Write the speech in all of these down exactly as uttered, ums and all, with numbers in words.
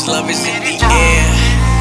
love is in the air.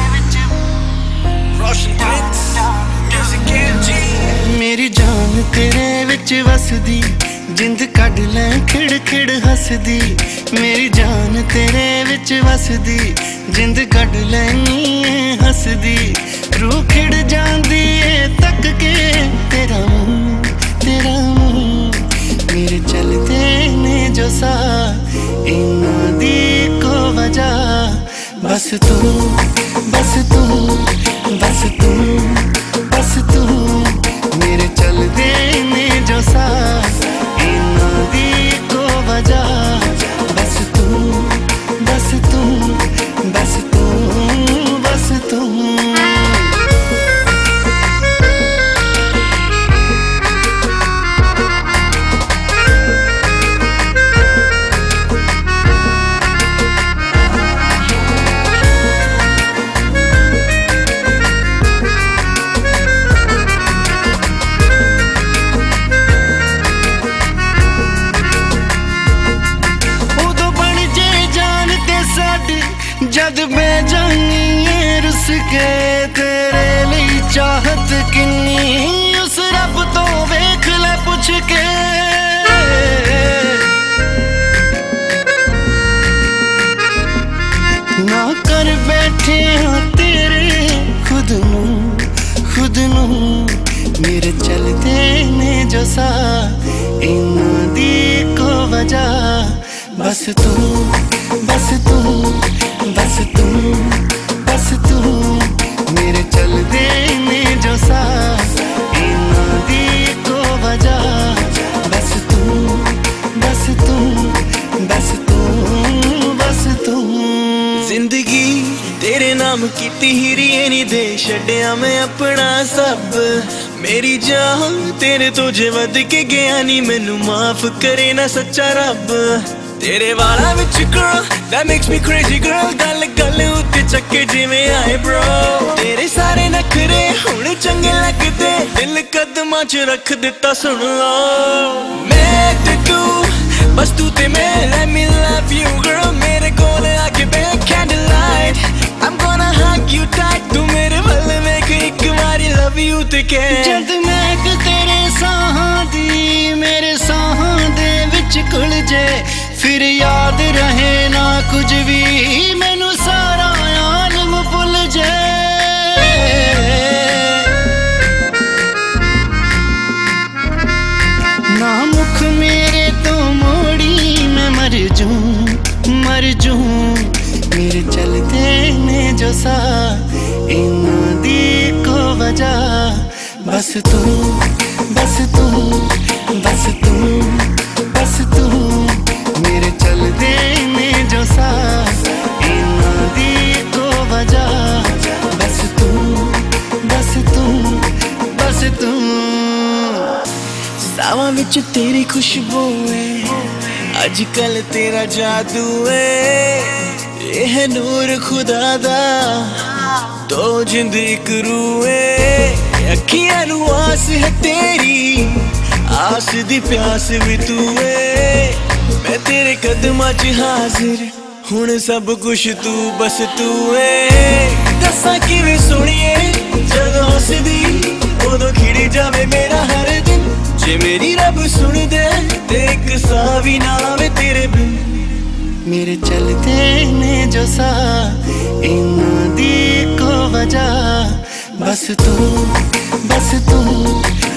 Roshan Prince, music N G. मेरी जान तेरे विच वसदी, जिंद कढ ले खिड़ खिड़ हसदी। मेरी जान तेरे विच वसदी, जिंद कढ लैनी हसदी। रूह खिड़ जांदी है तक के तेरा मुंह, तेरा मुंह। मेरे चलते ने जो सा इन्हां दी को वजह। बस तू, बस तू, बस तू, बस तू। मेरे चलते ने जो सा इन्हां दी को वजह। बस तू, बस तू, बस तू, बस तू। जद बेजानी है रुस के तेरे लिए चाहत किन्नी। उस रब तो वेख ले पुछ के। ना कर बैठे हाँ तेरे खुद नू, खुद नू। मेरे चलते ने जो सा इन्हां दी को वजह। बस तू, बस तू, बस तू, बस तू। मेरे चलते ने जो सा इन्हां दी को वजह। बस तू, बस तू, बस तू, बस तू। जिंदगी तेरे नाम कीती हीरी नी दे छड्डिया मैं अपना सब। मेरी जान तेरे तो जे वध के गया नी, मैनू माफ करे ना सच्चा रब। तेरे वाला विच girl that makes me crazy girl। गल गल उत्ते चक्के जिवें आए bro। तेरे सारे नखरे हुण चंगे लगदे, दिल कदमां च रख दिता सुन लो। मैं ते तू, बस तू ते मैं, let me love you girl। मेरे कोल आके बैठ candlelight, I'm gonna hug you tight। तू मेरे वल वेख इक वारी love you ते कह। जद महक तेरे साहां दी मेरे साहां दे विच घुल जे, फिर याद रहे ना कुछ भी, मैनू सारा आलम भुल जाए। ना मुख मेरे तो मोड़ी मैं मर जूं, मर जूं। मेरे चलते ने जो सा इन्हां दी को वजह। बस तू, बस तू, बस तू, बस तू। मेरे चलते ने जो सा इन्हां दी को वजह। बस तू, बस तू, बस तू। सावां विच तेरी खुशबू है, अजकल तेरा जादू है। ये है नूर खुदा दा, दो जिंद इक रूह है। अखियां नू आस है तेरी, आस दी प्यास भी तू है। मैं तेरे कदमां च हाजिर, हुण सब कुछ तू, बस तू है। दस्सां किवें सुणिए जदों हसदी, उदों खिड़ जावे मेरा हर दिन। जे मेरी रब सुन दे ते इक साह भी ना आवे तेरे बिन। मेरे चलते ने जो सा इन्हां दी को वजह। बस तू, बस तू,